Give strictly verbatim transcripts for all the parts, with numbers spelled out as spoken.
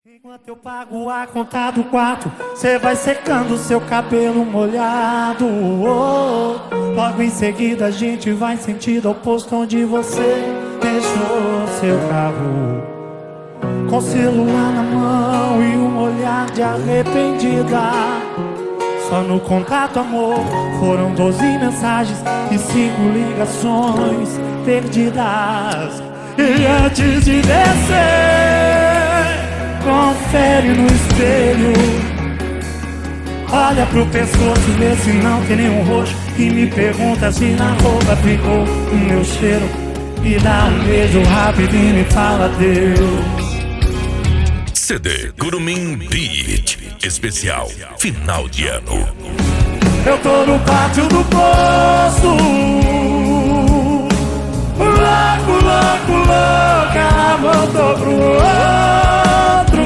Enquanto eu pago a conta do quarto, cê vai secando seu cabelo molhado. Oh, logo em seguida a gente vai em sentido oposto, onde você deixou seu carro, com celular na mão e um olhar de arrependida. Só no contato, amor, foram doze mensagens e cinco ligações perdidas. E antes de descer, confere no espelho, olha pro pescoço, vê se não tem nenhum roxo, e me pergunta se na roupa ficou o meu cheiro. Me dá um beijo rápido e me fala adeus. C D Curumim Beat especial final de ano. Eu tô no pátio do posto, louco, louco, louco, ela voltou pro outro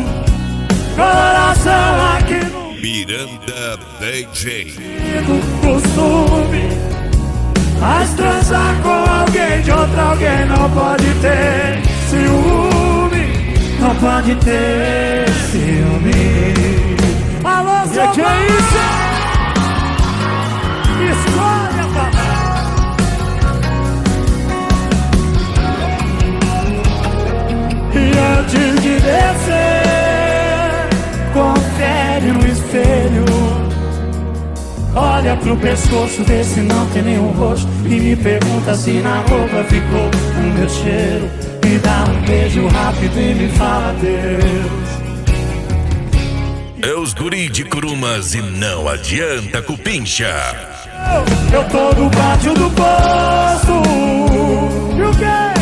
coração aqui no Miranda D J. Costume, mas transar com alguém de outra alguém não pode ter ciúme, não pode ter ciúme. Alô, seu que é isso? Escolha, papai. E antes de descer, confere no espelho, olha pro pescoço, vê se não tem nenhum roxo, e me pergunta se na roupa ficou o meu cheiro. Me dá um beijo rápido e me fala adeus. É os guri de Curumas e não adianta cupincha. Eu, eu tô no pátio do posto. E o quê?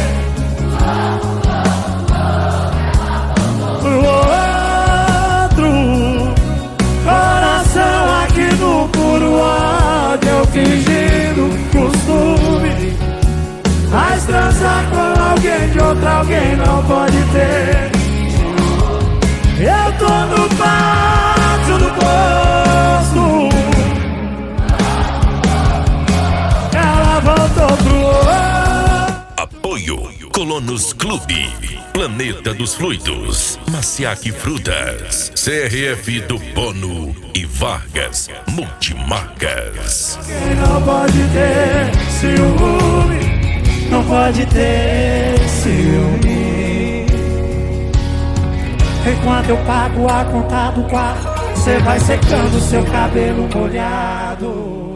O outro coração aqui no puro ódio, eu fingindo costume, mas transar com alguém de outra alguém não pode ter. Eu tô no pátio do posto, ela voltou pro outro. Apoio Colonos Clube, Planeta dos Fluidos, Maciac Frutas, C R F do Bono e Vargas Multimarcas. Quem não pode ter ciúme, não pode ter ciúme. Enquanto eu pago a conta do quarto, cê vai secando seu cabelo molhado.